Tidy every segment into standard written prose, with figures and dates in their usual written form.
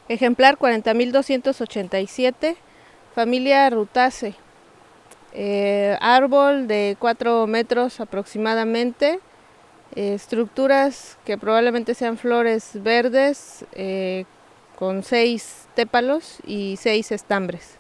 Ejemplar 40.287, familia Rutaceae. Árbol de 4 metros aproximadamente. Estructuras que probablemente sean flores verdes con 6 tépalos y 6 estambres.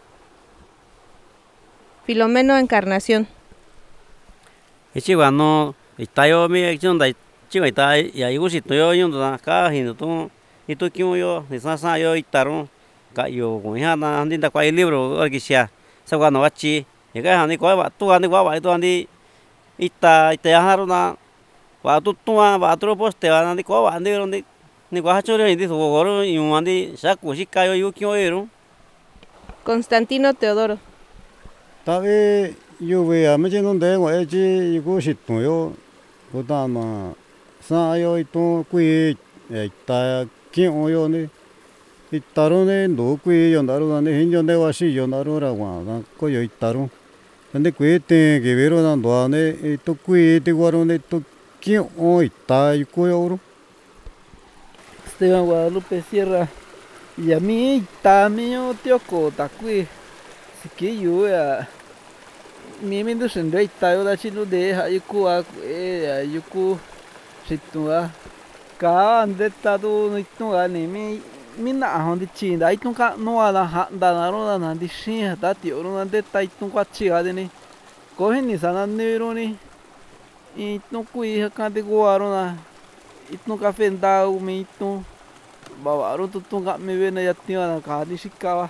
Filomeno encarnación. Chihuahua no está yo mi chunda chihuahua está ya igu si yo yendo acá y no y tú que yo de sa yo itaron yo con hija na andi da cual libro orquídea se va no bachi y que andi cual tú andi guapa tú andi ita ya haruna va tú va otro poste va andi cual andi ni cual chore indi su goro y un andi saco si cayo yo que oyeron. Constantino Teodoro. Tabe yo vea me lleno de agua echi igu si yo kutama sa yo ito kui ta kion yo ni itaron ne no kui yo ndaro ne hinyo ne wa shi yo ndaro ra wa na ko yo itaron ande kui te que vero dando ne ito kui te guaro ne to kion ita yuko yo. Esteban Guadalupe Sierra y a mí también tío cota kui si que yo mi do sendrei tayo da chilu de ha yuku yuku situa ka ande tado no itunga ni mi na hondi chinda itun ka no ala ha da na ro na di shin da ti ro na de ta itun kwa chi ga de ni ko he ni sana ne ro ni itun kui ha ka de go aro na itun ka fenda u mi itun ba wa ro tu tun ga me ve na ya ti na ka ni shikawa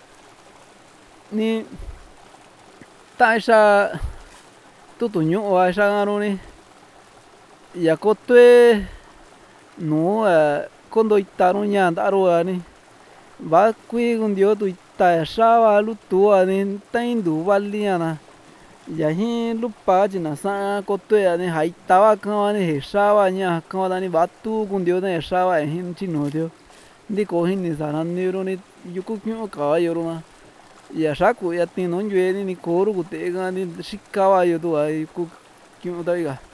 ni ta sa tu tu nyu wa sa ro ni ya ko tue no kondo itaron nya ndaro ani ba kui gundio tu ita sa wa lu tu ani tain du valiana ya hin lu pa jina sa ko tue ani hai ta wa ka ani he sa wa nya ka wa ni ba tu gundio ne sa wa hin chino dio ndi ko hin ni sa nan ni ro ni yuku kyu ka yo ro na ya sa ku ya tin non yue ni ko ru ku te ga ni shikawa yo tu ai ku kyu da ga